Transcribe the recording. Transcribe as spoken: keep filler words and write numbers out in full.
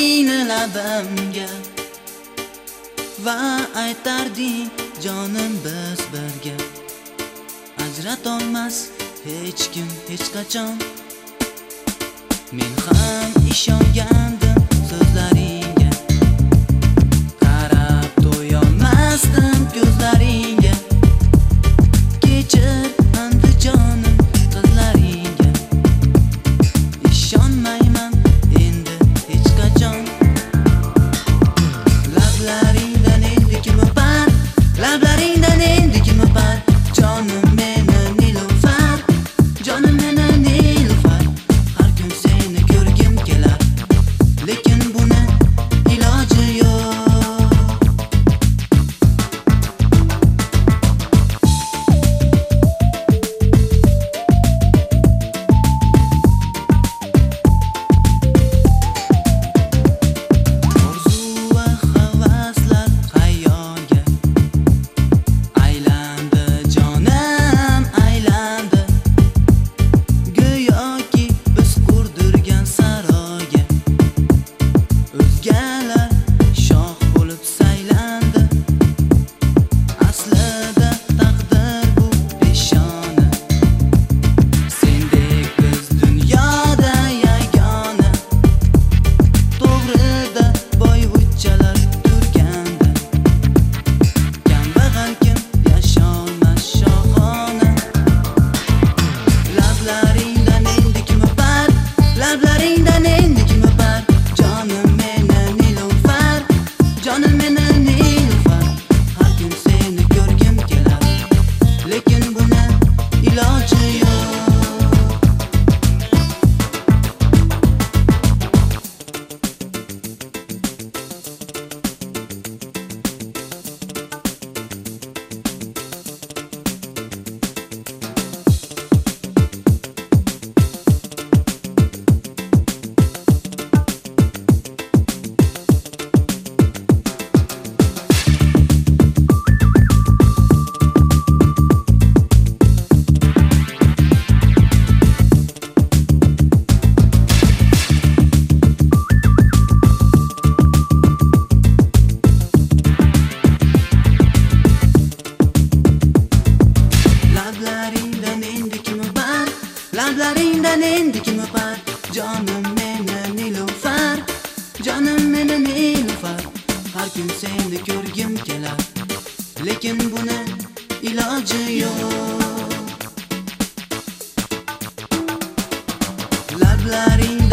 qo'yding labimga va aytarding jonim biz birga. Ajratolmas hech kim hech qachon. Men ham ishongandim so'zlaringga, qarab to'yolmasdim ko'zlaringga. Kechir Andijonim qizlaringga, ishonmayman endi hech qachon. Lablaringdan endi kim o'par, lablaringdan endi kim o'par, jonim meni Nilufar, jonim meni Nilufar. Har kun seni ko'rgim kelar, lekin buni iloji yo'q. Orzu va havaslar xayolga aylandi, jonim aylandi. Go'yoki biz qurdirgan saroyga o'zgalar shoh bo'lib saylandi. Aslida taqdir bu peshona, sendek biz dunyoda yagona. To'g'rida boyvuchchalar turganda, kambag'al kim yasholmas shohona. Lablaringdan endi kim o'par, lablaringdan endi kim o'par, jonim meni Nilufar, jonim meni Nilufar. Har kun seni ko'rgim kelar, lekin buni iloji yo'q. Lablaringdan endi kim o'par, lablaringdan endi kim o'par, jonim meni Nilufar, jonim meni Nilufar. Har kun seni ko'rgim kelar, lekin buni iloji yo'q. Lablaring